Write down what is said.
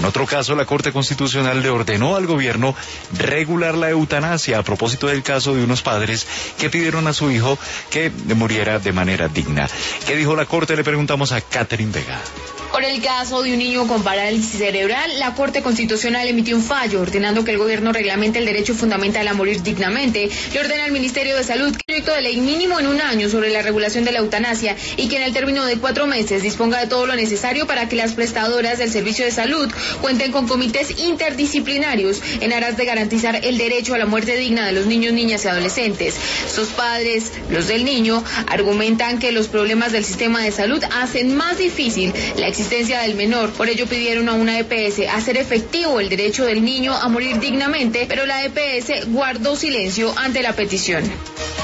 En otro caso, la Corte Constitucional le ordenó al gobierno regular la eutanasia a propósito del caso de unos padres que pidieron a su hijo que muriera de manera digna. ¿Qué dijo la Corte? Le preguntamos a Catherine Vega. Por el caso de un niño con parálisis cerebral, la Corte Constitucional emitió un fallo ordenando que el gobierno reglamente el derecho fundamental a morir dignamente. Le ordena al Ministerio de Salud que proyecto de ley mínimo en un año sobre la regulación de la eutanasia y que en el término de 4 meses disponga de todo lo necesario para que las prestadoras del servicio de salud cuenten con comités interdisciplinarios en aras de garantizar el derecho a la muerte digna de los niños, niñas y adolescentes. Sus padres, los del niño, argumentan que los problemas del sistema de salud hacen más difícil la existencia del menor. Por ello pidieron a una EPS hacer efectivo el derecho del niño a morir dignamente, pero la EPS guardó silencio ante la petición.